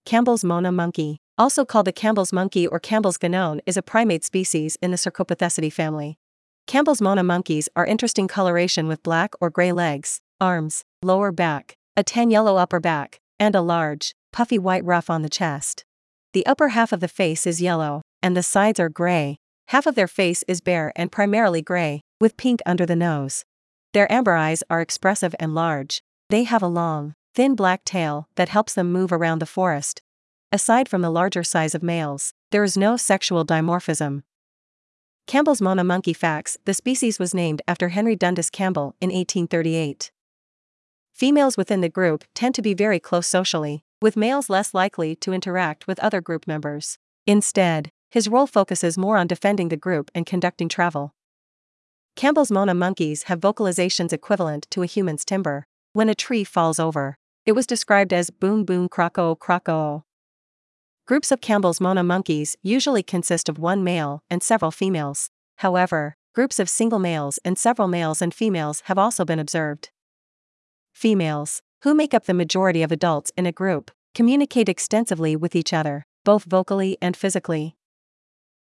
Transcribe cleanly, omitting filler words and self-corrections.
Campbell's Mona monkey, also called the Campbell's monkey or Campbell's ganone, is a primate species in the Cercopithecidae family. Campbell's Mona monkeys are interesting coloration with black or gray legs, arms, lower back, a tan yellow upper back, and a large, puffy white ruff on the chest. The upper half of the face is yellow, and the sides are gray. Half of their face is bare and primarily gray, with pink under the nose. Their amber eyes are expressive and large. They have a long, thin black tail that helps them move around the forest. Aside from the larger size of males, there is no sexual dimorphism. Campbell's Mona monkey facts: the species was named after Henry Dundas Campbell in 1838. Females within the group tend to be very close socially, with males less likely to interact with other group members. Instead, his role focuses more on defending the group and conducting travel. Campbell's Mona monkeys have vocalizations equivalent to a human's timbre. When a tree falls over, it was described as boom boom croco croco. Groups of Campbell's Mona monkeys usually consist of one male and several females. However, groups of single males and several males and females have also been observed. Females, who make up the majority of adults in a group, communicate extensively with each other, both vocally and physically.